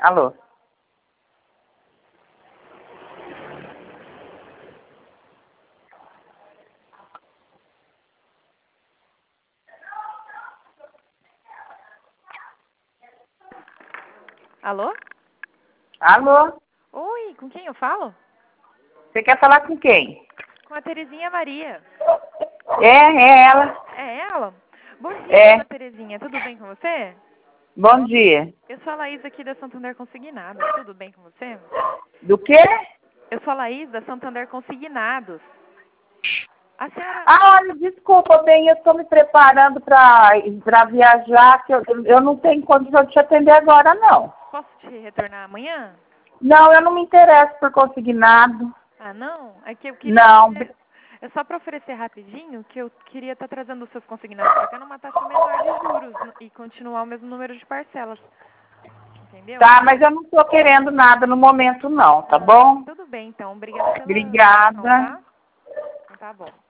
Alô? Alô? Alô? Oi, com quem eu falo? Você quer falar com quem? Com a Terezinha Maria. É ela. É ela? Bom dia, É. dona Terezinha. Tudo bem com você? Bom dia. Eu sou a Laís aqui da Santander Consignados. Tudo bem com você? Do quê? Eu sou a Laís da Santander Consignados. A senhora... Ah, olha, desculpa, bem, eu estou me preparando para viajar, que eu não tenho condição de te atender agora, não. Posso te retornar amanhã? Não, eu não me interesso por consignado. Ah, não? É que eu queria Não. fazer... É só para oferecer rapidinho que eu queria estar trazendo os seus consignados para cá numa taxa menor de juros e continuar o mesmo número de parcelas. Entendeu? Tá, mas eu não estou querendo nada no momento, não, tá Ah, bom? tudo bem, então. Obrigada pela atenção, Obrigada. tá? Então tá bom.